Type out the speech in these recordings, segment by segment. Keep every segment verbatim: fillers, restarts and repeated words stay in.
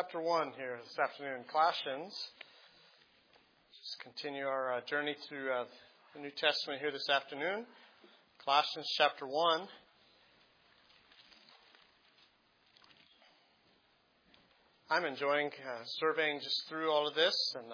chapter one here this afternoon, Colossians. Just continue our uh, journey through uh, the New Testament here this afternoon. Colossians chapter one. I'm enjoying uh, surveying just through all of this and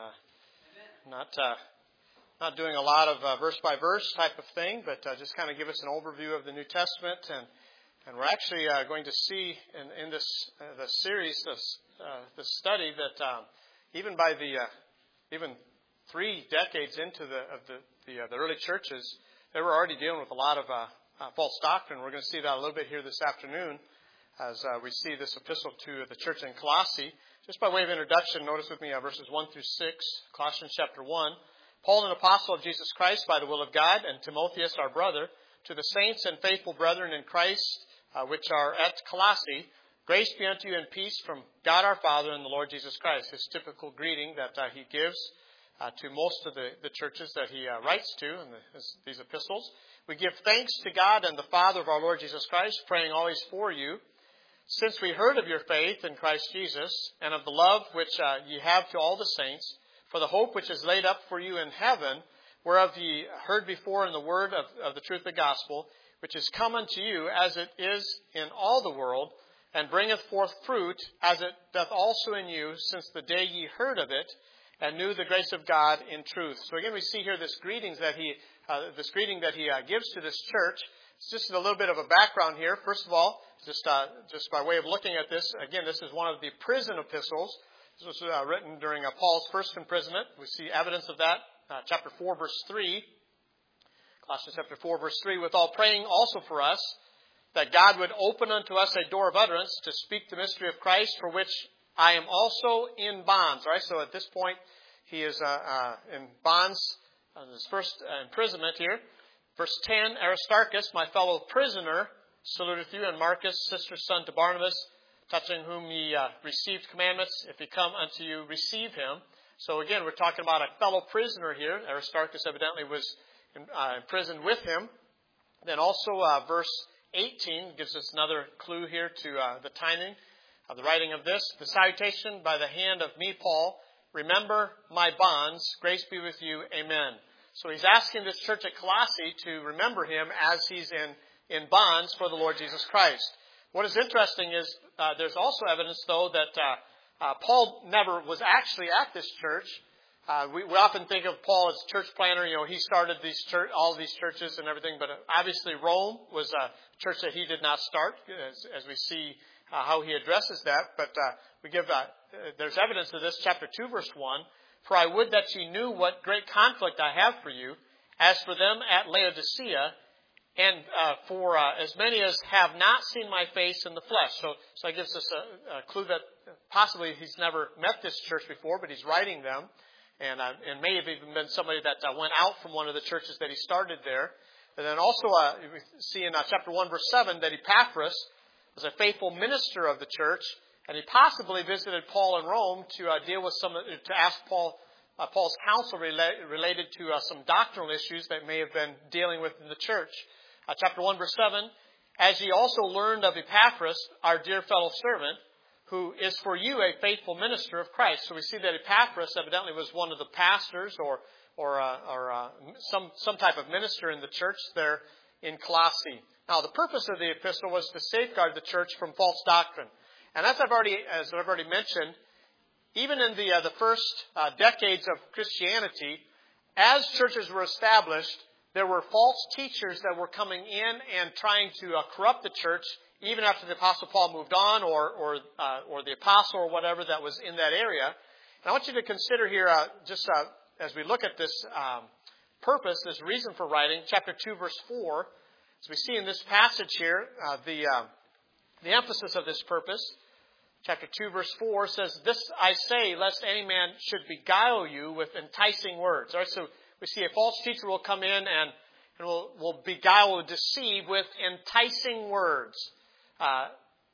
uh, not uh, not doing a lot of uh, verse by verse type of thing, but uh, just kind of give us an overview of the New Testament. And And we're actually uh, going to see in, in this uh, the series, this uh, this study, that um, even by the uh, even three decades into the of the the, uh, the early churches, they were already dealing with a lot of uh, uh, false doctrine. We're going to see that a little bit here this afternoon as uh, we see this epistle to the church in Colossae. Just by way of introduction, notice with me uh, verses one through six, Colossians chapter one. Paul, an apostle of Jesus Christ by the will of God, and Timotheus, our brother, to the saints and faithful brethren in Christ, Uh, which are at Colossae, grace be unto you and peace from God our Father and the Lord Jesus Christ. His typical greeting that uh, he gives uh, to most of the, the churches that he uh, writes to in the, his, these epistles. We give thanks to God and the Father of our Lord Jesus Christ, praying always for you, since we heard of your faith in Christ Jesus, and of the love which uh, ye have to all the saints, for the hope which is laid up for you in heaven, whereof ye heard before in the word of, of the truth of the gospel, which is come unto you as it is in all the world, and bringeth forth fruit as it doth also in you, since the day ye heard of it, and knew the grace of God in truth. So again, we see here this greetings that he, uh, this greeting that he uh, gives to this church. It's just a little bit of a background here. First of all, just uh, just by way of looking at this, again, this is one of the prison epistles. This was uh, written during uh, Paul's first imprisonment. We see evidence of that, uh, chapter four, verse three. Colossians chapter four, verse three, with all praying also for us, that God would open unto us a door of utterance to speak the mystery of Christ, for which I am also in bonds. All right, so at this point, he is uh, uh, in bonds, uh, his first uh, imprisonment here. Verse ten, Aristarchus, my fellow prisoner, saluteth you, and Marcus, sister's son to Barnabas, touching whom ye uh, received commandments. If he come unto you, receive him. So again, we're talking about a fellow prisoner here. Aristarchus evidently was Uh, imprisoned with him. Then also uh, verse eighteen gives us another clue here to uh, the timing of the writing of this. The salutation by the hand of me, Paul. Remember my bonds. Grace be with you. Amen. So he's asking this church at Colossae to remember him as he's in, in bonds for the Lord Jesus Christ. What is interesting is uh, there's also evidence, though, that uh, uh, Paul never was actually at this church. Uh, we, we often think of Paul as church planner. You know, he started these church, all these churches and everything, but obviously Rome was a church that he did not start, as, as we see uh, how he addresses that. But uh, we give uh, there's evidence of this, chapter two, verse one. For I would that ye knew what great conflict I have for you, as for them at Laodicea, and uh, for uh, as many as have not seen my face in the flesh. So, so it gives us a, a clue that possibly he's never met this church before, but he's writing them. And, uh, and may have even been somebody that uh, went out from one of the churches that he started there. And then also uh, we see in uh, chapter one, verse seven, that Epaphras was a faithful minister of the church, and he possibly visited Paul in Rome to uh, deal with some, to ask Paul uh, Paul's counsel rela- related to uh, some doctrinal issues that may have been dealing with in the church. Uh, chapter one, verse seven, as ye also learned of Epaphras, our dear fellow servant, who is for you a faithful minister of Christ. So we see that Epaphras evidently was one of the pastors or or, uh, or uh, some some type of minister in the church there in Colossae. Now, the purpose of the epistle was to safeguard the church from false doctrine. And as I've already as I've already mentioned, even in the uh, the first uh, decades of Christianity, as churches were established, there were false teachers that were coming in and trying to uh, corrupt the church, even after the Apostle Paul moved on, or or uh, or the apostle or whatever that was in that area. And I want you to consider here, uh, just uh, as we look at this um, purpose, this reason for writing, chapter two, verse four. As we see in this passage here, uh, the uh, the emphasis of this purpose, chapter two, verse four says, "This I say, lest any man should beguile you with enticing words." All right, so we see a false teacher will come in and and will will beguile, will deceive with enticing words. Uh,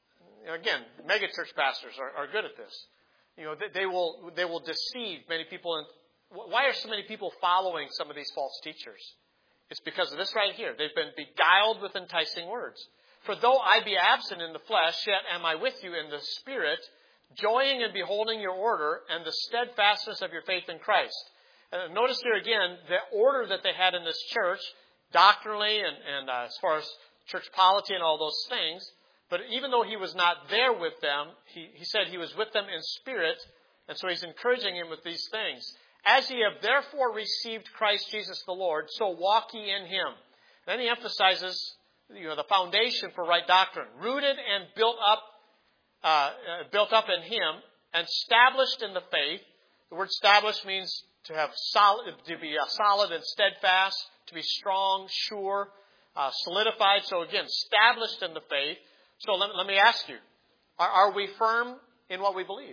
again, megachurch pastors are, are good at this. You know, they, they will they will deceive many people. And why are so many people following some of these false teachers? It's because of this right here. They've been beguiled with enticing words. For though I be absent in the flesh, yet am I with you in the spirit, joying in beholding your order and the steadfastness of your faith in Christ. Uh, notice here again, the order that they had in this church, doctrinally and, and uh, as far as church polity and all those things. But even though he was not there with them, he, he said he was with them in spirit. And so he's encouraging him with these things. As ye have therefore received Christ Jesus the Lord, so walk ye in him. Then he emphasizes, you know, the foundation for right doctrine. Rooted and built up, uh, uh, built up in him, and established in the faith. The word established means to have solid, to be uh, solid and steadfast, to be strong, sure, uh, solidified. So again, established in the faith. So let, let me ask you, are, are we firm in what we believe?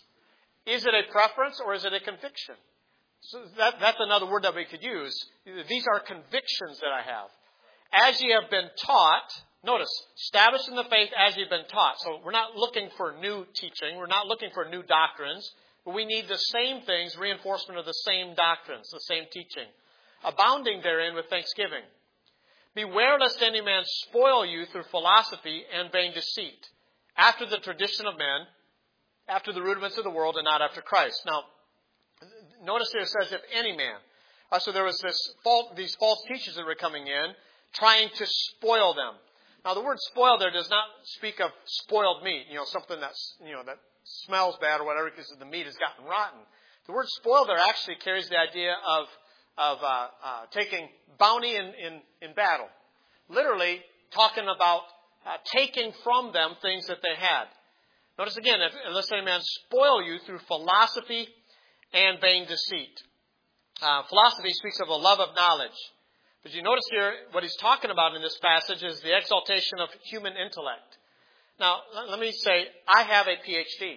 Is it a preference or is it a conviction? So that, that's another word that we could use. These are convictions that I have. As ye have been taught, notice, established in the faith as you've been taught. So we're not looking for new teaching. We're not looking for new doctrines. But we need the same things, reinforcement of the same doctrines, the same teaching. Abounding therein with thanksgiving. Beware lest any man spoil you through philosophy and vain deceit, after the tradition of men, after the rudiments of the world, and not after Christ. Now, notice here it says, if any man. Uh, so there was this false, these false teachers that were coming in, trying to spoil them. Now, the word spoil there does not speak of spoiled meat, you know, something that's, you know, that smells bad or whatever because the meat has gotten rotten. The word spoil there actually carries the idea of of uh, uh, taking bounty in, in, in battle. Literally talking about uh, taking from them things that they had. Notice again, if, unless any man spoil you through philosophy and vain deceit. Uh, philosophy speaks of a love of knowledge. But you notice here, what he's talking about in this passage is the exaltation of human intellect. Now, let, let me say, I have a P H D.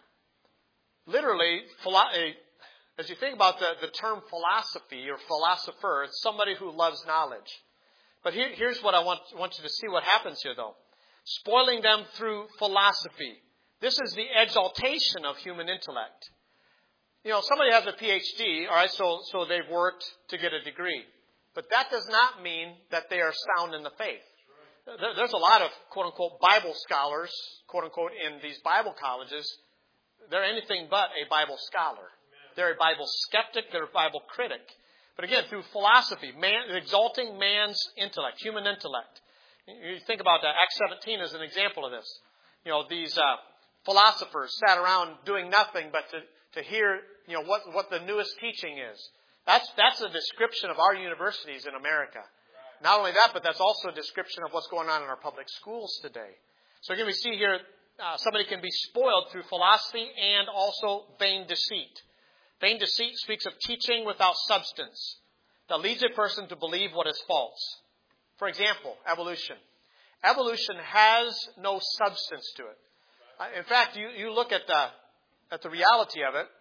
Literally, philo- a, as you think about the, the term philosophy or philosopher, it's somebody who loves knowledge. But here, here's what I want, want you to see what happens here, though. Spoiling them through philosophy. This is the exaltation of human intellect. You know, somebody has a P H D, all right, so, so they've worked to get a degree. But that does not mean that they are sound in the faith. There, there's a lot of, quote-unquote, Bible scholars, quote-unquote, in these Bible colleges. They're anything but a Bible scholar. They're a Bible skeptic. They're a Bible critic. But again, through philosophy, man, exalting man's intellect, human intellect. You think about that. Acts seventeen is an example of this. You know, these uh, philosophers sat around doing nothing but to, to hear, you know, what, what the newest teaching is. That's, that's a description of our universities in America. Not only that, but that's also a description of what's going on in our public schools today. So again, we see here, uh, somebody can be spoiled through philosophy and also vain deceit. Vain deceit speaks of teaching without substance that leads a person to believe what is false. For example, evolution. Evolution has no substance to it. Uh, in fact, you, you look at the, at the reality of it.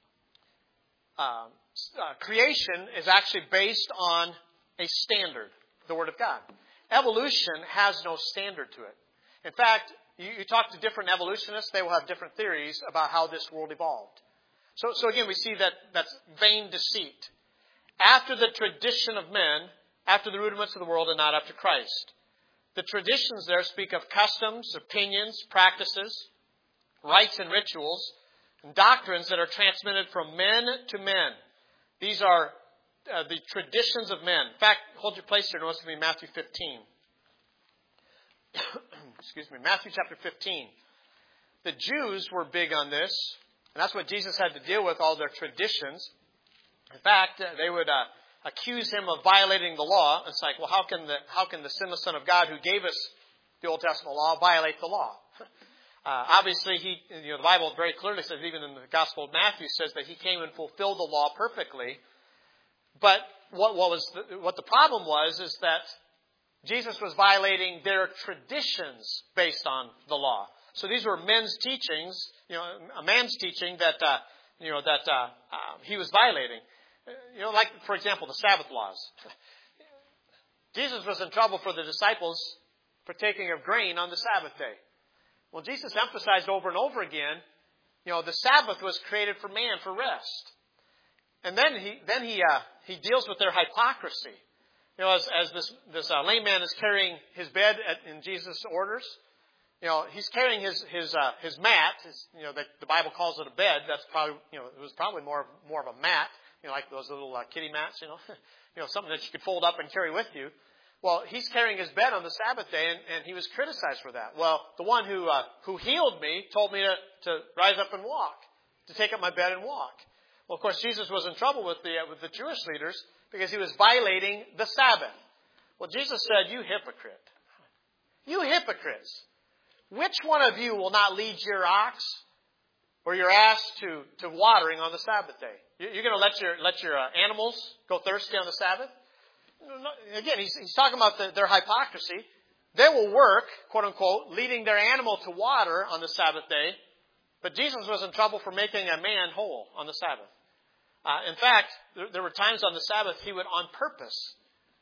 Uh, uh, creation is actually based on a standard, the Word of God. Evolution has no standard to it. In fact, you, you talk to different evolutionists, they will have different theories about how this world evolved. So, so again, we see that that's vain deceit. After the tradition of men, after the rudiments of the world, and not after Christ. The traditions there speak of customs, opinions, practices, rites and rituals, and doctrines that are transmitted from men to men. These are uh, the traditions of men. In fact, hold your place here. Notice with me Matthew fifteen. Excuse me, Matthew chapter fifteen. The Jews were big on this. And that's what Jesus had to deal with, all their traditions. In fact, they would uh, accuse him of violating the law. It's like, well, how can the how can the sinless Son of God who gave us the Old Testament law violate the law? Uh, obviously, he, you know, the Bible very clearly says, even in the Gospel of Matthew, says that he came and fulfilled the law perfectly. But what, what was the, what the problem was is that Jesus was violating their traditions based on the law. So these were men's teachings, you know, a man's teaching that, uh, you know, that uh, uh, he was violating. You know, like, for example, the Sabbath laws. Jesus was in trouble for the disciples partaking of grain on the Sabbath day. Well, Jesus emphasized over and over again, you know, the Sabbath was created for man, for rest. And then he then he uh, he deals with their hypocrisy. You know, as, as this, this uh, lame man is carrying his bed at, in Jesus' orders, you know, he's carrying his his uh, his mat. His, you know, the, the Bible calls it a bed. That's probably, you know, it was probably more more of a mat. You know, like those little uh, kitty mats. You know, you know, something that you could fold up and carry with you. Well, he's carrying his bed on the Sabbath day, and, and he was criticized for that. Well, the one who uh, who healed me told me to, to rise up and walk, to take up my bed and walk. Well, of course, Jesus was in trouble with the uh, with the Jewish leaders because he was violating the Sabbath. Well, Jesus said, "You hypocrite! You hypocrites! Which one of you will not lead your ox or your ass to, to watering on the Sabbath day? You're going to let your let your uh, animals go thirsty on the Sabbath?" Again, he's, he's talking about the, their hypocrisy. They will work, quote unquote, leading their animal to water on the Sabbath day. But Jesus was in trouble for making a man whole on the Sabbath. Uh, in fact, there, there were times on the Sabbath he would on purpose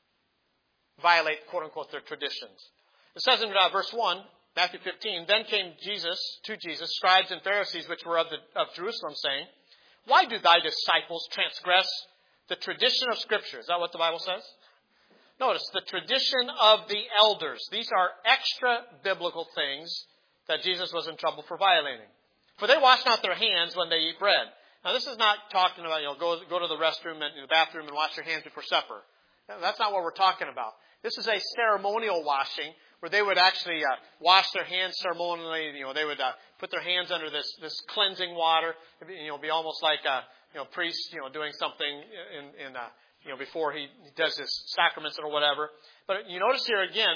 violate, quote unquote, their traditions. It says in uh, verse one, Matthew fifteen, "Then came Jesus, to Jesus, scribes and Pharisees which were of, the, of Jerusalem, saying, Why do thy disciples transgress the tradition of Scripture?" Is that what the Bible says? Notice, the tradition of the elders. These are extra biblical things that Jesus was in trouble for violating. "For they wash not their hands when they eat bread." Now, this is not talking about, you know, go, go to the restroom and in the bathroom and wash your hands before supper. That's not what we're talking about. This is a ceremonial washing where they would actually uh, wash their hands ceremonially. You know, they would uh, put their hands under this this cleansing water. It'd be, you know, be almost like a you know priest, you know, doing something in in uh, you know before he does his sacraments or whatever. But you notice here again,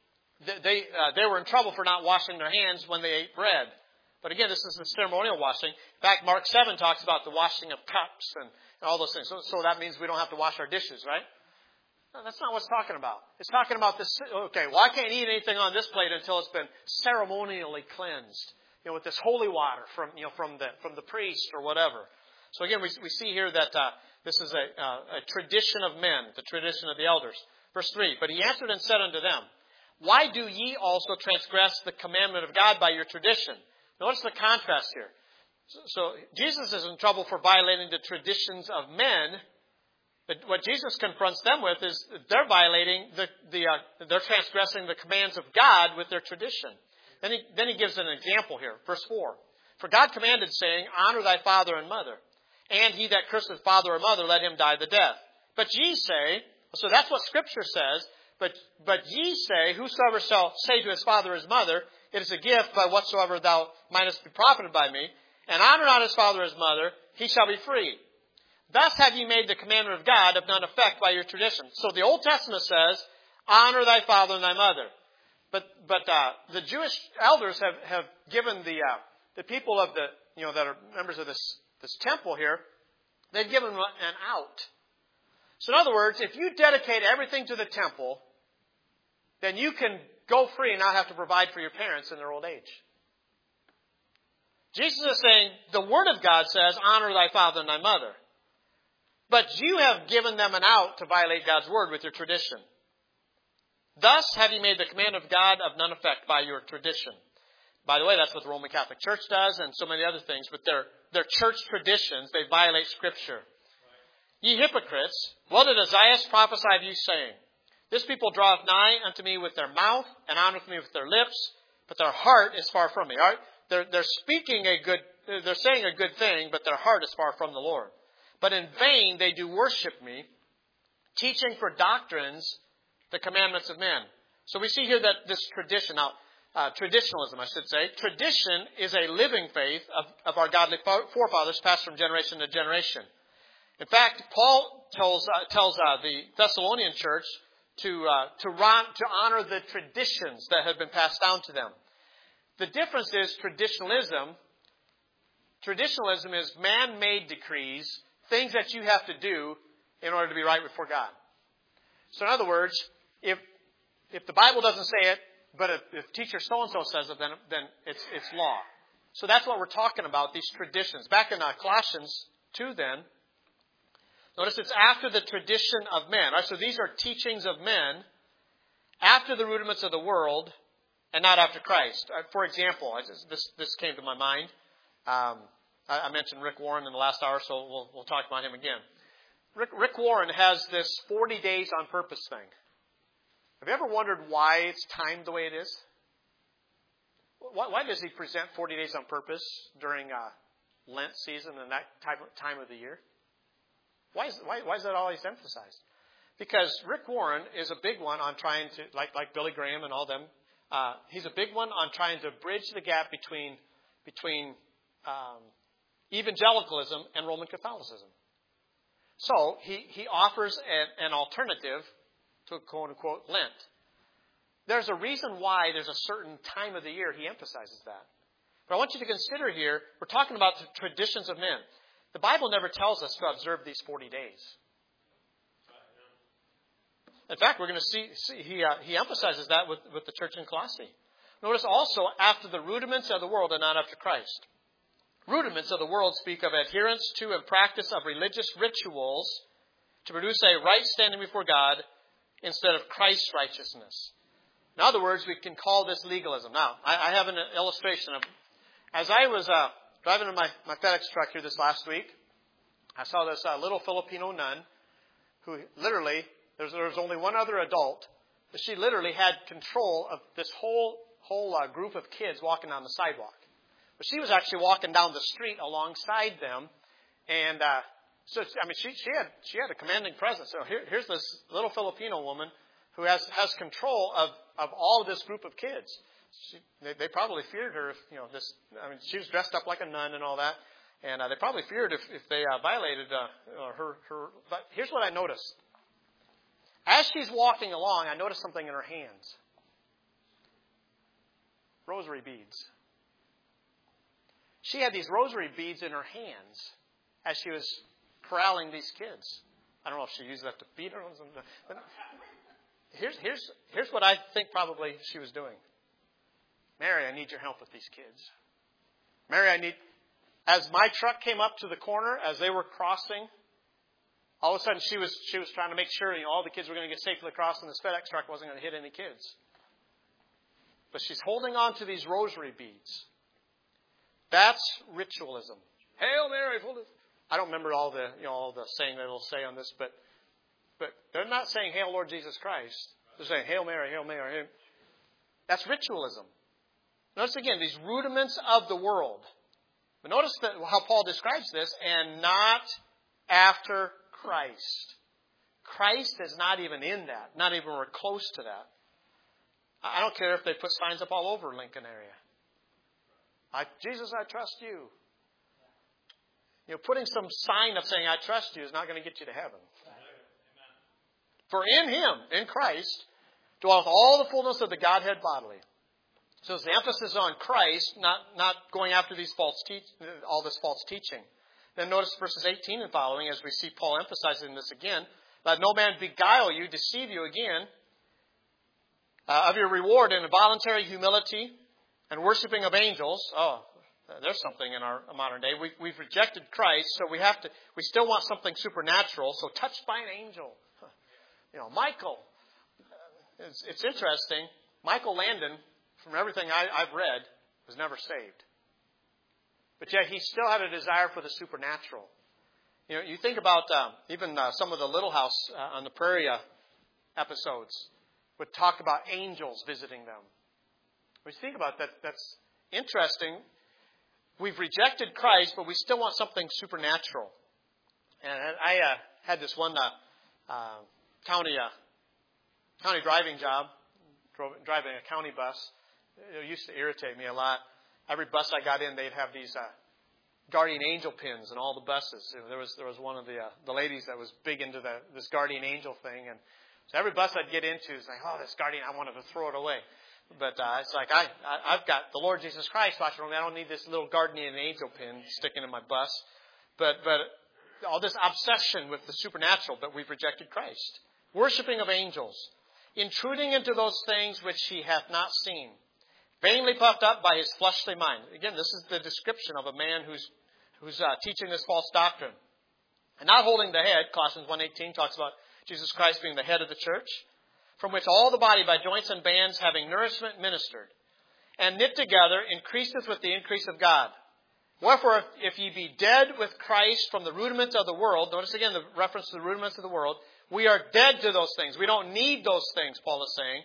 they uh, they were in trouble for not washing their hands when they ate bread. But again, this is the ceremonial washing. In fact, Mark seven talks about the washing of cups and, and all those things. So, so that means we don't have to wash our dishes, right? No, that's not what it's talking about. It's talking about this. Okay, well, I can't eat anything on this plate until it's been ceremonially cleansed, you know, with this holy water from, you know, from the from the priest or whatever. So again, we we see here that uh, this is a, uh, a tradition of men, the tradition of the elders. Verse three. "But he answered and said unto them, Why do ye also transgress the commandment of God by your tradition?" Notice the contrast here. So, so Jesus is in trouble for violating the traditions of men. But what Jesus confronts them with is they're violating the, the uh, they're transgressing the commands of God with their tradition. Then he, then he gives an example here. Verse four. "For God commanded, saying, Honor thy father and mother, and he that curseth father or mother, let him die the death. But ye say," so that's what Scripture says, but, but ye say, "Whosoever shall say to his father or his mother, It is a gift by whatsoever thou mightest be profited by me, and honor not his father or his mother, he shall be free. Thus have ye made the commandment of God of none effect by your tradition." So the Old Testament says, "Honor thy father and thy mother." But but uh, the Jewish elders have, have given the uh, the people of the you know that are members of this this temple here, they've given an out. So in other words, if you dedicate everything to the temple, then you can go free and not have to provide for your parents in their old age. Jesus is saying the Word of God says, "Honor thy father and thy mother." But you have given them an out to violate God's Word with your tradition. "Thus have you made the command of God of none effect by your tradition." By the way, that's what the Roman Catholic Church does and so many other things. With their, their church traditions, they violate Scripture. "Ye hypocrites, what did Isaiah prophesy of you, saying, This people draweth nigh unto me with their mouth, and honoreth me with their lips, but their heart is far from me." All right? They're, they're speaking a good, they're saying a good thing, but their heart is far from the Lord. "But in vain they do worship me, teaching for doctrines the commandments of men." So we see here that this tradition, now, uh, traditionalism, I should say, tradition is a living faith of, of our godly forefathers passed from generation to generation. In fact, Paul tells, uh, tells uh, the Thessalonian church to, uh, to, run, to honor the traditions that had been passed down to them. The difference is traditionalism. Traditionalism is man-made decrees, things that you have to do in order to be right before God. So in other words, if if the Bible doesn't say it, but if, if teacher so-and-so says it, then, then it's, it's law. So that's what we're talking about, these traditions. Back in uh, Colossians two then, notice it's after the tradition of men. Right? So these are teachings of men after the rudiments of the world and not after Christ. Uh, for example, I just, this, this came to my mind. Um, I, I mentioned Rick Warren in the last hour, so we'll, we'll talk about him again. Rick, Rick Warren has this forty days on purpose thing. Have you ever wondered why it's timed the way it is? why, why does he present forty days on purpose during uh, Lent season and that type of time of the year? Why is, why, why is that always emphasized? Because Rick Warren is a big one on trying to, like like Billy Graham and all them, uh, he's a big one on trying to bridge the gap between between um, evangelicalism and Roman Catholicism. So he, he offers an, an alternative to quote-unquote Lent. There's a reason why there's a certain time of the year he emphasizes that. But I want you to consider here, we're talking about the traditions of men. The Bible never tells us to observe these forty days. In fact, we're going to see, see he, uh, he emphasizes that with, with the church in Colossae. Notice also, after the rudiments of the world and not after Christ. Rudiments of the world speak of adherence to and practice of religious rituals to produce a right standing before God instead of Christ's righteousness. In other words, we can call this legalism. Now, I, I have an illustration of, as I was uh, driving in my, my FedEx truck here this last week, I saw this uh, little Filipino nun who literally, there was, there was only one other adult, but she literally had control of this whole whole uh, group of kids walking down the sidewalk. But she was actually walking down the street alongside them, and uh, so I mean, she she had she had a commanding presence. So here, here's this little Filipino woman who has has control of, of all of this group of kids. She, they, they probably feared her if you know this. I mean, she was dressed up like a nun and all that, and uh, they probably feared if if they uh, violated uh, her her. But here's what I noticed: as she's walking along, I noticed something in her hands. Rosary beads. She had these rosary beads in her hands as she was corralling these kids. I don't know if she used that to feed her. But here's, here's, here's what I think probably she was doing. Mary, I need your help with these kids. Mary, I need... As my truck came up to the corner, as they were crossing, all of a sudden she was she was trying to make sure you know, all the kids were going to get safely across and this FedEx truck wasn't going to hit any kids. But she's holding on to these rosary beads. That's ritualism. Hail Mary, full of... I don't remember all the you know all the saying that it'll say on this, but but they're not saying Hail Lord Jesus Christ. They're saying Hail Mary, Hail Mary. Hail. That's ritualism. Notice again these rudiments of the world. But notice that how Paul describes this, and not after Christ. Christ is not even in that, not even close to that. I don't care if they put signs up all over Lincoln area. I, Jesus, I trust you. You know, putting some sign up saying I trust you is not going to get you to heaven. For in Him, in Christ, dwelleth all the fullness of the Godhead bodily. So it's the emphasis on Christ, not, not going after these false te- all this false teaching. Then notice verses eighteen and following, as we see Paul emphasizing this again. Let no man beguile you, deceive you again, Uh, of your reward in voluntary humility and worshiping of angels. Oh, there's something in our modern day. We, we've rejected Christ, so we have to. We still want something supernatural. So touched by an angel, you know, Michael. It's, it's interesting. Michael Landon, from everything I, I've read, was never saved, but yet he still had a desire for the supernatural. You know, you think about uh, even uh, some of the Little House uh, on the Prairie uh, episodes. Would talk about angels visiting them. When you think about that, that's interesting. We've rejected Christ, but we still want something supernatural. And I uh, had this one uh, uh, county uh, county driving job, drove, driving a county bus. It used to irritate me a lot. Every bus I got in, they'd have these uh, guardian angel pins in all the buses. You know, there was there was one of the uh, the ladies that was big into the, this guardian angel thing, and so every bus I'd get into is like, oh, this guardian, I wanted to throw it away. But uh, it's like, I, I, I've got the Lord Jesus Christ watching over me. I don't need this little guardian angel pin sticking in my bus. But but all this obsession with the supernatural, but we've rejected Christ. Worshipping of angels. Intruding into those things which he hath not seen. Vainly puffed up by his fleshly mind. Again, this is the description of a man who's, who's uh, teaching this false doctrine. And not holding the head, Colossians one eighteen talks about Jesus Christ being the head of the church, from which all the body by joints and bands having nourishment ministered, and knit together increaseth with the increase of God. Wherefore, if, if ye be dead with Christ from the rudiments of the world, notice again the reference to the rudiments of the world, we are dead to those things. We don't need those things, Paul is saying.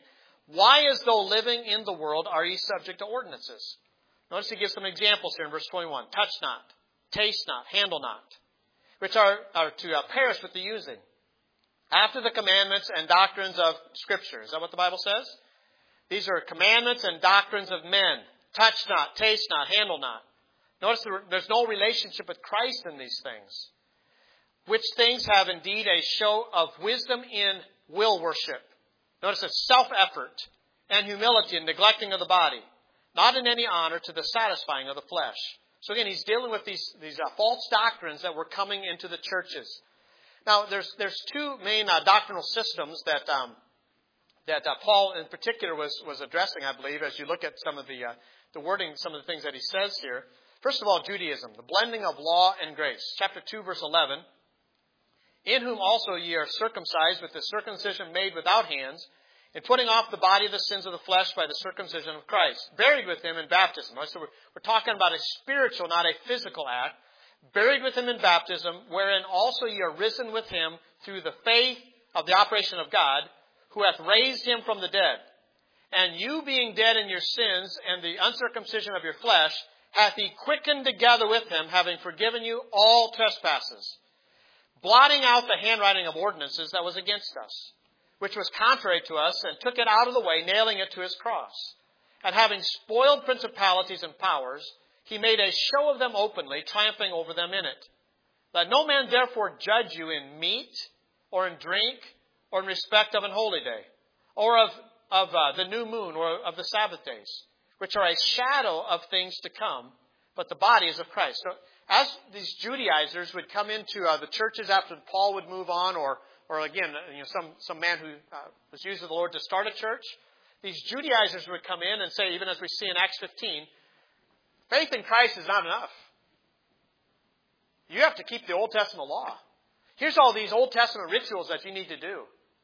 Why, as though living in the world, are ye subject to ordinances? Notice he gives some examples here in verse twenty-one. Touch not, taste not, handle not, which are, are to uh, perish with the using, after the commandments and doctrines of Scripture. Is that what the Bible says? These are commandments and doctrines of men. Touch not, taste not, handle not. Notice there, there's no relationship with Christ in these things. Which things have indeed a show of wisdom in will worship. Notice it's self-effort and humility and neglecting of the body, not in any honor to the satisfying of the flesh. So again, he's dealing with these, these uh, false doctrines that were coming into the churches. Now, there's there's two main uh, doctrinal systems that um, that uh, Paul in particular was was addressing, I believe, as you look at some of the uh, the wording, some of the things that he says here. First of all, Judaism, the blending of law and grace. Chapter two, verse eleven. In whom also ye are circumcised with the circumcision made without hands, in putting off the body of the sins of the flesh by the circumcision of Christ, buried with him in baptism. So we're, we're talking about a spiritual, not a physical act. Buried with him in baptism, wherein also ye are risen with him through the faith of the operation of God, who hath raised him from the dead. And you being dead in your sins and the uncircumcision of your flesh, hath he quickened together with him, having forgiven you all trespasses, blotting out the handwriting of ordinances that was against us, which was contrary to us, and took it out of the way, nailing it to his cross. And having spoiled principalities and powers, he made a show of them openly, triumphing over them in it. Let no man therefore judge you in meat, or in drink, or in respect of an holy day, or of, of uh, the new moon, or of the Sabbath days, which are a shadow of things to come, but the body is of Christ. So, as these Judaizers would come into uh, the churches after Paul would move on, or or again, you know, some, some man who uh, was used of the Lord to start a church, these Judaizers would come in and say, even as we see in Acts fifteen, faith in Christ is not enough. You have to keep the Old Testament law. Here's all these Old Testament rituals that you need to do.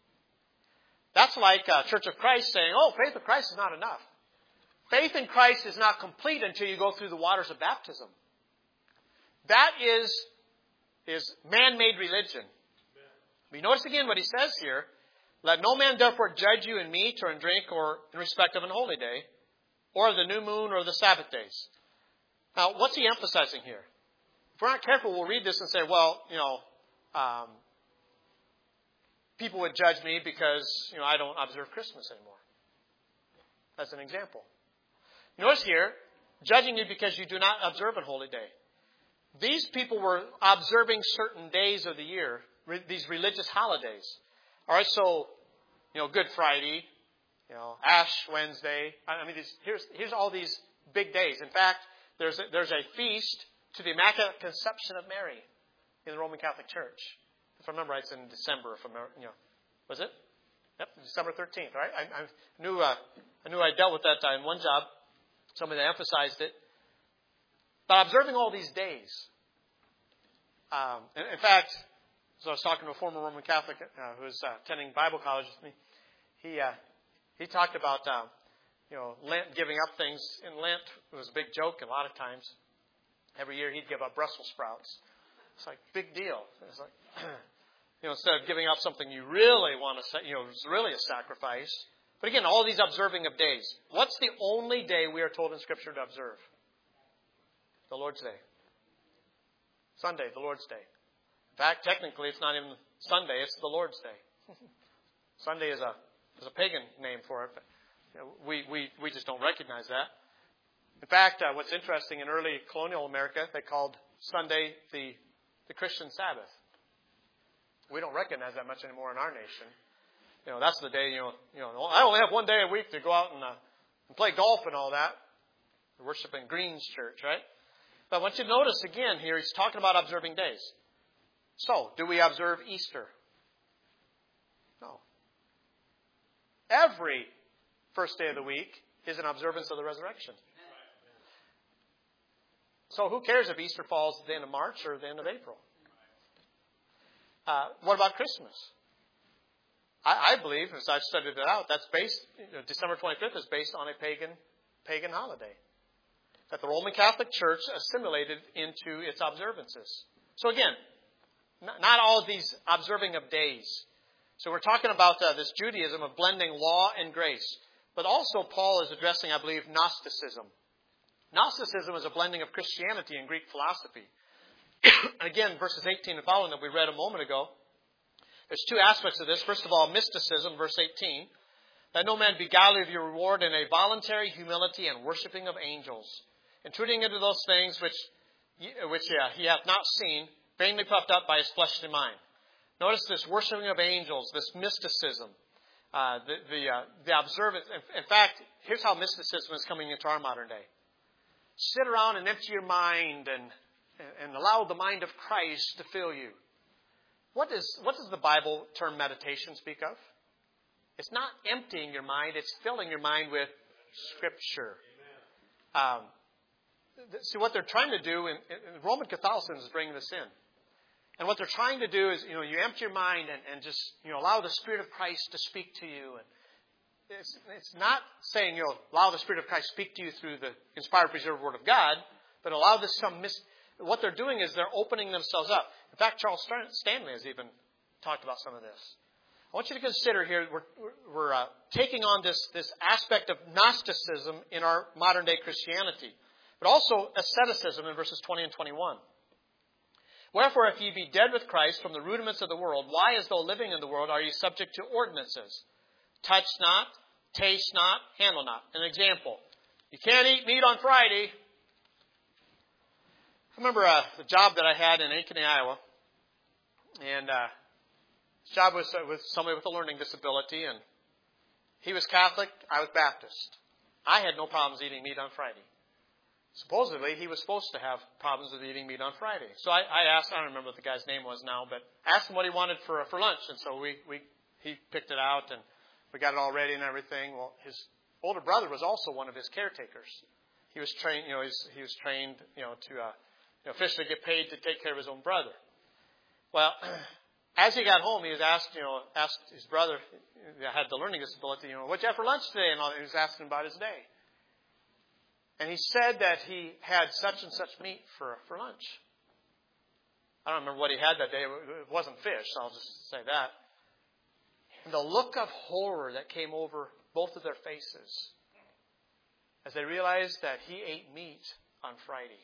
That's like uh, Church of Christ saying, oh, faith in Christ is not enough. Faith in Christ is not complete until you go through the waters of baptism. That is, is man-made religion. We notice again what he says here. Let no man therefore judge you in meat or in drink or in respect of an holy day, or the new moon or the Sabbath days. Now, what's he emphasizing here? If we're not careful, we'll read this and say, well, you know, um, people would judge me because, you know, I don't observe Christmas anymore. That's an example. Notice here, judging you because you do not observe a holy day. These people were observing certain days of the year, re- these religious holidays. All right, so, you know, Good Friday, you know, Ash Wednesday. I mean, these, here's here's all these big days. In fact, there's a, there's a feast to the Immaculate Conception of Mary in the Roman Catholic Church. If I remember right, it's in December. If I remember, you know, was it? Yep, December thirteenth. Right? I, I knew uh, I knew I dealt with that in one job. Somebody that emphasized it. But observing all these days. Um, in, in fact, so I was talking to a former Roman Catholic uh, who was uh, attending Bible college with me. He uh, he talked about uh, you know Lent, giving up things in Lent. It was a big joke a lot of times. Every year he'd give up Brussels sprouts. It's like big deal. It's like you know instead of giving up something you really want to, you know, it's really a sacrifice. But again, all these observing of days. What's the only day we are told in Scripture to observe? The Lord's Day. Sunday, the Lord's Day. In fact, technically, it's not even Sunday; it's the Lord's Day. Sunday is a is a pagan name for it. But, you know, we we we just don't recognize that. In fact, uh, what's interesting in early colonial America, they called Sunday the the Christian Sabbath. We don't recognize that much anymore in our nation. You know, that's the day. You know, you know, I only have one day a week to go out and, uh, and play golf and all that. We're worshiping Green's Church, right? But I want you to notice again here, he's talking about observing days. So, do we observe Easter? No. Every first day of the week is an observance of the resurrection. So, who cares if Easter falls at the end of March or the end of April? Uh, what about Christmas? I, I believe, as I've studied it out, that's based, you know, December twenty-fifth is based on a pagan pagan holiday that the Roman Catholic Church assimilated into its observances. So again, not, not all of these observing of days. So we're talking about uh, this Judaism of blending law and grace. But also Paul is addressing, I believe, Gnosticism. Gnosticism is a blending of Christianity and Greek philosophy. Again, verses eighteen and following that we read a moment ago, there's two aspects of this. First of all, mysticism, verse eighteen, that no man beguile you of your reward in a voluntary humility and worshipping of angels, intruding into those things which, which uh, he hath not seen, vainly puffed up by his fleshly mind. Notice this worshipping of angels, this mysticism, uh, the the, uh, the observance. In, in fact, here's how mysticism is coming into our modern day. Sit around and empty your mind and and allow the mind of Christ to fill you. What does what does the Bible term meditation speak of? It's not emptying your mind; it's filling your mind with Scripture. Um, see, what they're trying to do, in, in Roman Catholicism is bringing this in. And what they're trying to do is, you know, you empty your mind and, and just, you know, allow the Spirit of Christ to speak to you. And it's, it's not saying, you know, allow the Spirit of Christ to speak to you through the inspired, preserved Word of God, but allow this some mis- what they're doing is they're opening themselves up. In fact, Charles Stanley has even talked about some of this. I want you to consider here, we're, we're uh, taking on this, this aspect of Gnosticism in our modern day Christianity, but also asceticism in verses twenty and twenty-one. Wherefore, if ye be dead with Christ from the rudiments of the world, why, as though living in the world, are ye subject to ordinances? Touch not, taste not, handle not. An example. You can't eat meat on Friday. I remember uh, the job that I had in Ankeny, Iowa. And uh, this job was uh, with somebody with a learning disability. And he was Catholic, I was Baptist. I had no problems eating meat on Friday. Supposedly, he was supposed to have problems with eating meat on Friday. So I, I asked, I don't remember what the guy's name was now, but I asked him what he wanted for for lunch. And so we, we he picked it out, and we got it all ready and everything. Well, his older brother was also one of his caretakers. He was trained, you know, he's, he was trained, you know, to uh, you know, officially get paid to take care of his own brother. Well, as he got home, he was asked, you know, asked his brother, who had the learning disability, you know, what'd you have for lunch today? And all, he was asking about his day. And he said that he had such and such meat for for lunch. I don't remember what he had that day. It wasn't fish, so I'll just say that. And the look of horror that came over both of their faces as they realized that he ate meat on Friday.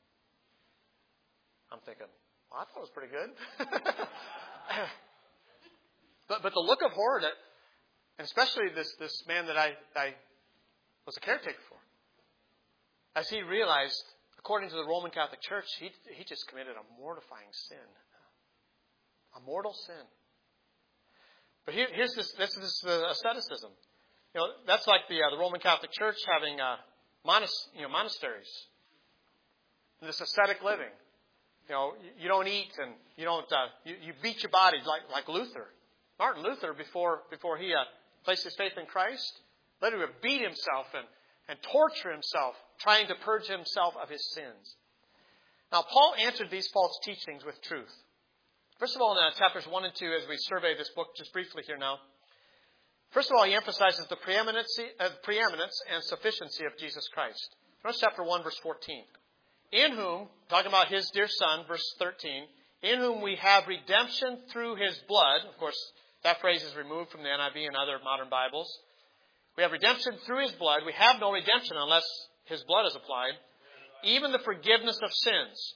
I'm thinking, well, I thought it was pretty good. but but the look of horror that, and especially this this man that I I was a caretaker for. As he realized, according to the Roman Catholic Church, he he just committed a mortifying sin. A mortal sin. But here, here's this, this is uh, asceticism. You know, that's like the uh, the Roman Catholic Church having uh, monas- you know, monasteries. And this ascetic living. You know, you, you don't eat and you don't, uh, you, you beat your body like, like Luther. Martin Luther, before before he uh, placed his faith in Christ, literally would beat himself and and torture himself, trying to purge himself of his sins. Now, Paul answered these false teachings with truth. First of all, in uh, chapters one and two, as we survey this book just briefly here now, first of all, he emphasizes the preeminence, uh, preeminence and sufficiency of Jesus Christ. Notice chapter one, verse fourteen. In whom, talking about his dear Son, verse thirteen, in whom we have redemption through his blood. Of course, that phrase is removed from the N I V and other modern Bibles. We have redemption through his blood. We have no redemption unless his blood is applied. Even the forgiveness of sins.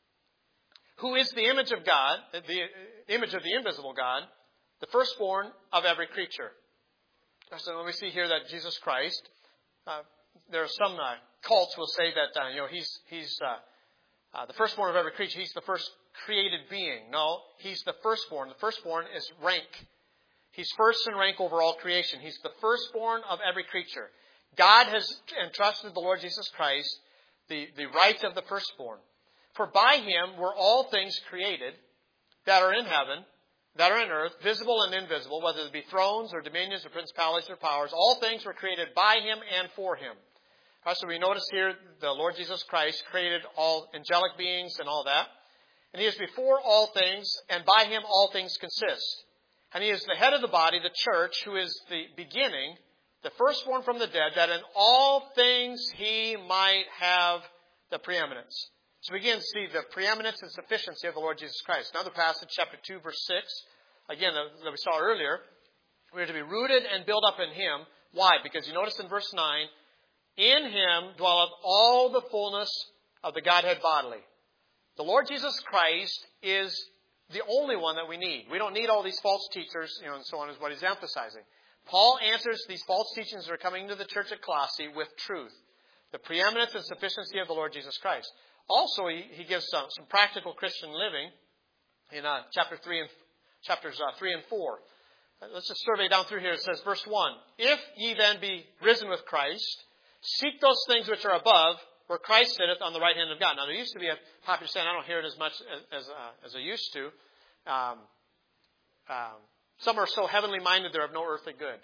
Who is the image of God, the image of the invisible God, the firstborn of every creature. So when we see here that Jesus Christ, uh, there are some uh, cults will say that uh, you know he's he's uh, uh, the firstborn of every creature. He's the first created being. No, he's the firstborn. The firstborn is rank. He's first in rank over all creation. He's the firstborn of every creature. God has entrusted the Lord Jesus Christ the, the right of the firstborn. For by him were all things created that are in heaven, that are in earth, visible and invisible, whether it be thrones or dominions or principalities or powers. All things were created by him and for him. All right, so we notice here the Lord Jesus Christ created all angelic beings and all that. And he is before all things, and by him all things consist. And he is the head of the body, the church, who is the beginning, the firstborn from the dead, that in all things he might have the preeminence. So we again see the preeminence and sufficiency of the Lord Jesus Christ. Another passage, chapter two, verse six. Again, that we saw earlier. We are to be rooted and built up in him, Why? Because you notice in verse nine, in Him dwelleth all the fullness of the Godhead bodily. The Lord Jesus Christ is the only one that we need. We don't need all these false teachers, you know, and so on is what he's emphasizing. Paul answers these false teachings that are coming to the church at Colossae with truth. The preeminence and sufficiency of the Lord Jesus Christ. Also, he, he gives some, some practical Christian living in uh, chapter three and chapters uh, three and four. Let's just survey down through here. It says, verse one, if ye then be risen with Christ, seek those things which are above, where Christ sitteth on the right hand of God. Now, there used to be a popular saying, I don't hear it as much as as, uh, as I used to. Um, um, some are so heavenly minded they're of no earthly good.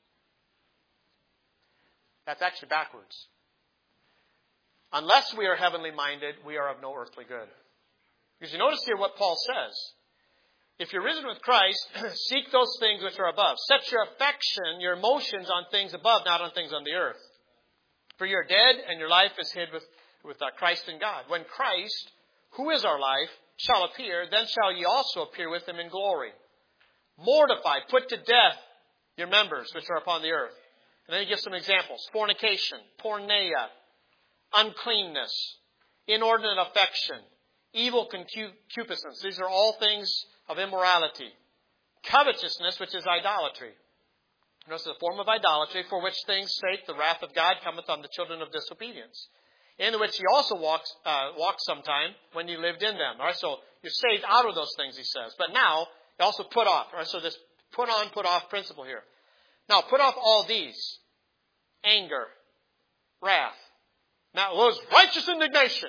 That's actually backwards. Unless we are heavenly minded, we are of no earthly good. Because you notice here what Paul says. If you're risen with Christ, seek those things which are above. Set your affection, your emotions on things above, not on things on the earth. For you're dead, and your life is hid with, with uh, Christ in God. When Christ, who is our life, shall appear, then shall ye also appear with Him in glory. Mortify, put to death your members which are upon the earth. And then he gives some examples. Fornication, porneia, uncleanness, inordinate affection, evil concupiscence. These are all things of immorality. Covetousness, which is idolatry. Notice the form of idolatry, for which things sake the wrath of God cometh on the children of disobedience, in which ye also walked, uh, walked sometime when ye lived in them. All right, so you're saved out of those things, he says. But now, you also put off. All right, so this put on, put off principle here. Now, put off all these. Anger, wrath. Now, was righteous indignation.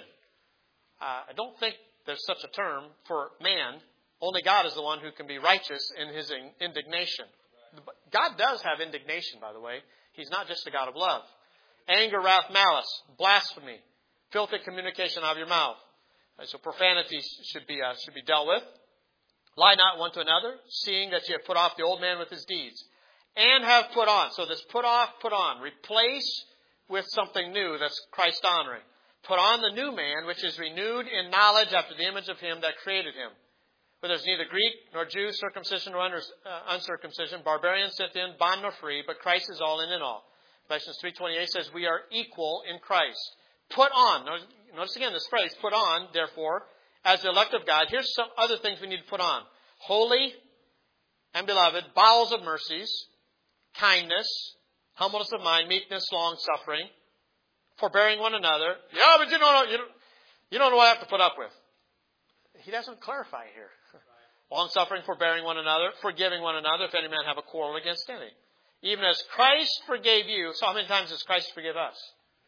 Uh, I don't think there's such a term for man. Only God is the one who can be righteous in His indignation. God does have indignation, by the way. He's not just a God of love. Anger, wrath, malice, blasphemy, filthy communication out of your mouth. So profanity should be uh, should be dealt with. Lie not one to another, seeing that ye have put off the old man with his deeds, and have put on. So this put off, put on, replace with something new that's Christ honoring. Put on the new man, which is renewed in knowledge after the image of Him that created him. For there's neither Greek nor Jew, circumcision nor uncircumcision, barbarian, Scythian, bond nor free, but Christ is all and in all. Galatians three twenty-eight says, we are equal in Christ. Put on. Notice, notice again this phrase, put on, therefore, as the elect of God. Here's some other things we need to put on. Holy and beloved, bowels of mercies, kindness, humbleness of mind, meekness, long-suffering, forbearing one another. Yeah, but you don't know, you don't, you don't know what I have to put up with. He doesn't clarify here. Long-suffering, forbearing one another, forgiving one another, if any man have a quarrel against any. Even as Christ forgave you. So how many times does Christ forgive us?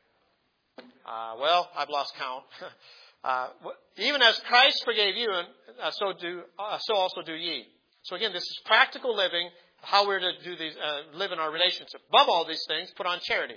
Uh, well, I've lost count. uh, even as Christ forgave you, and uh, so do uh, so also do ye. So again, this is practical living, how we're to do these, uh, live in our relationship. Above all these things, put on charity.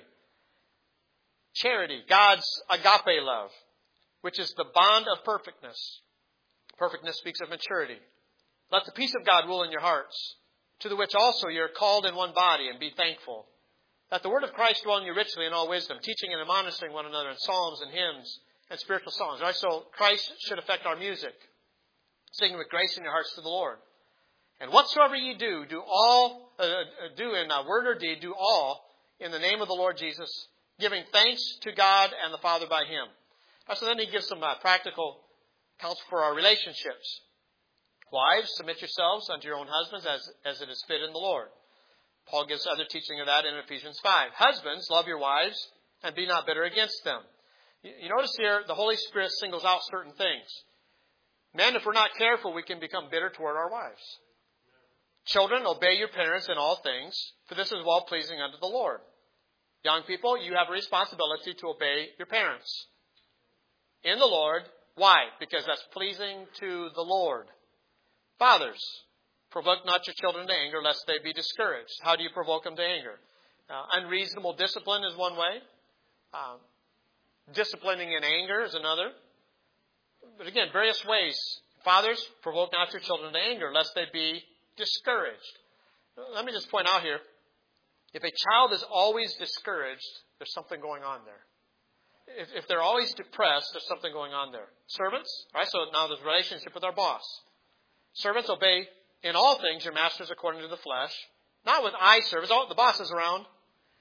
Charity, God's agape love, which is the bond of perfectness. Perfectness speaks of maturity. Let the peace of God rule in your hearts, to the which also you're called in one body, and be thankful. Let the word of Christ dwell in you richly in all wisdom, teaching and admonishing one another in psalms and hymns and spiritual songs. Right? So Christ should affect our music. Singing with grace in your hearts to the Lord. And whatsoever ye do, do all, uh, do in uh, word or deed, do all in the name of the Lord Jesus, giving thanks to God and the Father by Him. Right, so then he gives some uh, practical counsel for our relationships. Wives, submit yourselves unto your own husbands as, as it is fit in the Lord. Paul gives other teaching of that in Ephesians five. Husbands, love your wives and be not bitter against them. You, you notice here the Holy Spirit singles out certain things. Men, if we're not careful, we can become bitter toward our wives. Children, obey your parents in all things, for this is well-pleasing unto the Lord. Young people, you have a responsibility to obey your parents. In the Lord. Why? Because that's pleasing to the Lord. Fathers, provoke not your children to anger, lest they be discouraged. How do you provoke them to anger? Uh, unreasonable discipline is one way. Uh, disciplining in anger is another. But again, various ways. Fathers, provoke not your children to anger, lest they be discouraged. Let me just point out here, if a child is always discouraged, there's something going on there. If, if they're always depressed, there's something going on there. Servants, all right, so now there's a relationship with our boss. Servants, obey in all things your masters according to the flesh, not with eye service. Oh, the boss is around.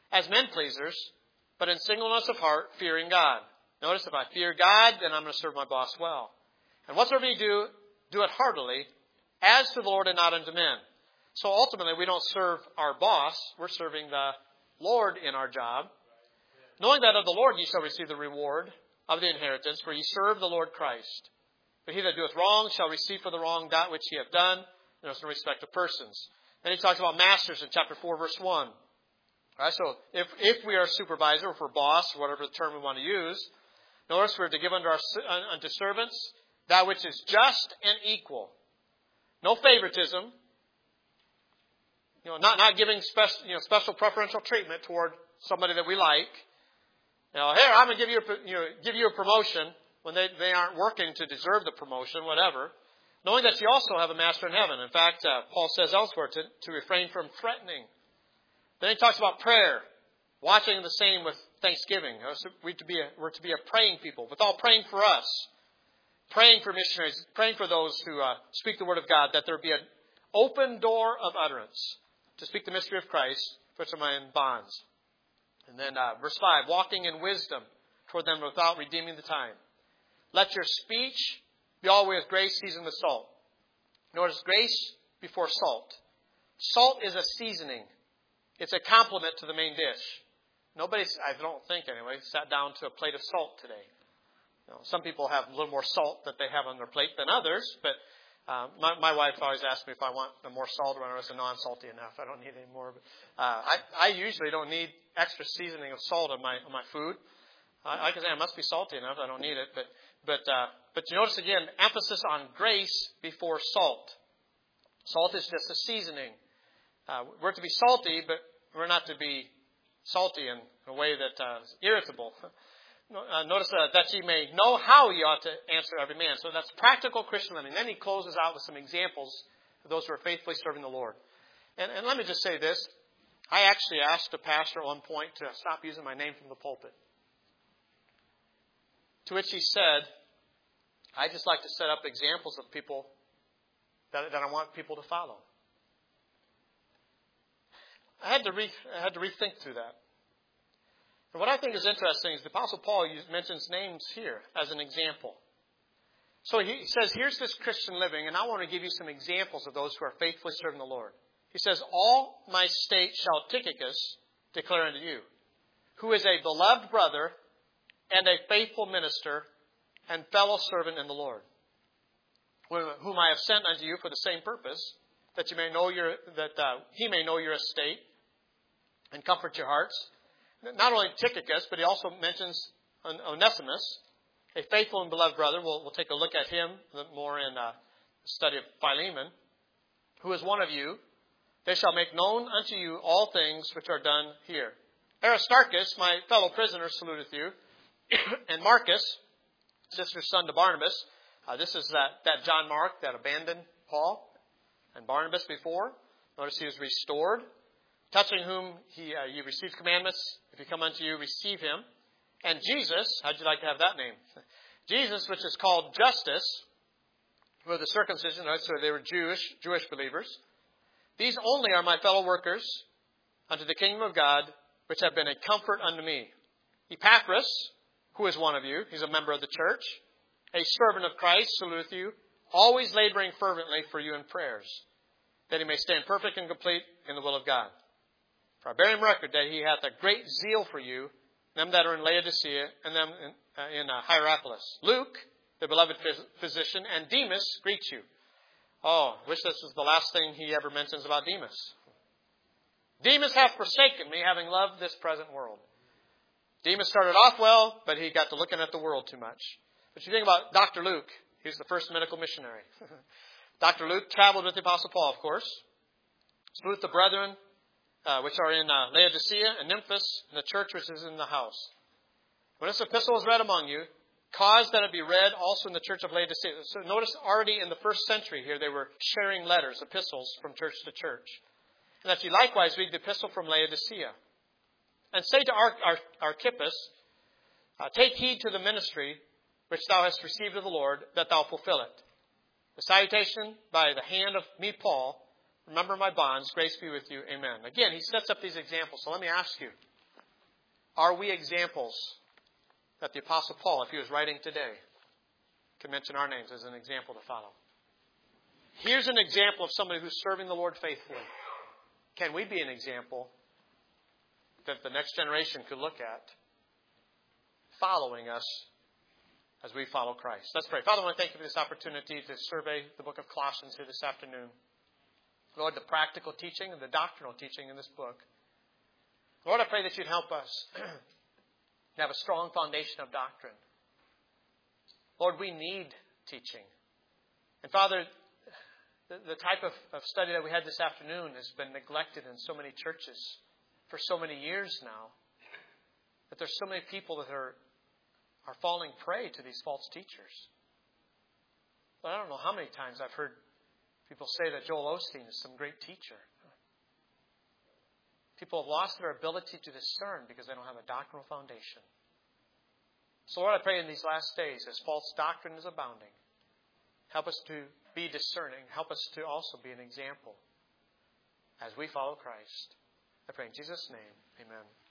as men pleasers, but in singleness of heart, fearing God. Notice, if I fear God, then I'm going to serve my boss well. And whatsoever you do, do it heartily, as to the Lord and not unto men. So ultimately, we don't serve our boss. We're serving the Lord in our job. Knowing that of the Lord ye shall receive the reward of the inheritance, for ye serve the Lord Christ. But he that doeth wrong shall receive for the wrong that which he hath done. There is no respect of persons. Then he talks about masters in chapter four, verse one. All right, so if, if we are a supervisor, or if we're boss, whatever the term we want to use, notice we're to give unto, our, unto servants that which is just and equal. No favoritism. You know, not, not giving special, you know, special preferential treatment toward somebody that we like. You know, here, I'm going to give you a, you know, give you a promotion when they, they aren't working to deserve the promotion, whatever. Knowing that you also have a master in heaven. In fact, uh, Paul says elsewhere to, to refrain from threatening. Then he talks about prayer. Watching the same with thanksgiving. You know, so we're, to be a, we're to be a praying people. With all praying for us. Praying for missionaries. Praying for those who uh, speak the word of God. That there be an open door of utterance. To speak the mystery of Christ. For which am I in bonds. And then uh, verse five. Walking in wisdom toward them without redeeming the time. Let your speech be always with grace, seasoned with salt. Notice grace before salt. Salt is a seasoning. It's a complement to the main dish. Nobody, I don't think anyway, sat down to a plate of salt today. You know, some people have a little more salt that they have on their plate than others, but uh, my, my wife always asks me if I want more salt, or I say, no, I'm salty enough. I don't need any more. But, uh, I, I usually don't need extra seasoning of salt on my on my food. I, I can say I must be salty enough. I don't need it, but But uh, but you notice again, emphasis on grace before salt. Salt is just a seasoning. Uh, we're to be salty, but we're not to be salty in a way that uh, is irritable. Uh, notice uh, that ye may know how ye ought to answer every man. So that's practical Christian living. Then he closes out with some examples of those who are faithfully serving the Lord. And, and let me just say this. I actually asked a pastor at one point to stop using my name from the pulpit. To which he said, I just like to set up examples of people that, that I want people to follow. I had to re, I had to rethink through that. And what I think is interesting is the Apostle Paul mentions names here as an example. So he says, here's this Christian living, and I want to give you some examples of those who are faithfully serving the Lord. He says, all my state shall Tychicus declare unto you, who is a beloved brother and a faithful minister and fellow servant in the Lord, whom I have sent unto you for the same purpose, that you may know your that uh, he may know your estate and comfort your hearts. Not only Tychicus, but he also mentions Onesimus, a faithful and beloved brother. We'll, we'll take a look at him more in uh, the study of Philemon, who is one of you. They shall make known unto you all things which are done here. Aristarchus, my fellow prisoner, saluteth you. And Marcus, sister's son to Barnabas. Uh, this is that, that John Mark that abandoned Paul and Barnabas before. Notice he was restored. Touching whom he uh, you received commandments. If he come unto you, receive him. And Jesus, how'd you like to have that name? Jesus, which is called Justus, who are the circumcision, right? So they were Jewish, Jewish believers. These only are my fellow workers unto the kingdom of God, which have been a comfort unto me. Epaphras, who is one of you, he's a member of the church, a servant of Christ, saluteth you, always laboring fervently for you in prayers, that he may stand perfect and complete in the will of God. For I bear him record that he hath a great zeal for you, them that are in Laodicea, and them in, uh, in uh, Hierapolis. Luke, the beloved phys- physician, and Demas greet you. Oh, I wish this was the last thing he ever mentions about Demas. Demas hath forsaken me, having loved this present world. Demas started off well, but he got to looking at the world too much. But you think about Doctor Luke. He was the first medical missionary. Doctor Luke traveled with the Apostle Paul, of course. Salute the brethren, uh, which are in uh, Laodicea and Nymphas, and the church which is in the house. When this epistle is read among you, cause that it be read also in the church of Laodicea. So notice already in the first century here, they were sharing letters, epistles from church to church. And that you likewise read the epistle from Laodicea. And say to Archippus, uh, take heed to the ministry which thou hast received of the Lord, that thou fulfill it. The salutation by the hand of me, Paul. Remember my bonds. Grace be with you. Amen. Again, he sets up these examples. So let me ask you, Are we examples that the Apostle Paul, if he was writing today, could mention our names as an example to follow? Here's an example of somebody who's serving the Lord faithfully. Can we be an example that the next generation could look at, following us as we follow Christ? Let's pray. Father, I want to thank you for this opportunity to survey the book of Colossians here this afternoon. Lord, the practical teaching and the doctrinal teaching in this book. Lord, I pray that you'd help us to have a strong foundation of doctrine. Lord, we need teaching. And Father, the, the type of, of study that we had this afternoon has been neglected in so many churches for so many years now, that there's so many people that are, are falling prey to these false teachers. But I don't know how many times I've heard people say that Joel Osteen is some great teacher. People have lost their ability to discern because they don't have a doctrinal foundation. So Lord, I pray in these last days, as false doctrine is abounding, help us to be discerning. Help us to also be an example as we follow Christ. I pray in Jesus' name, amen.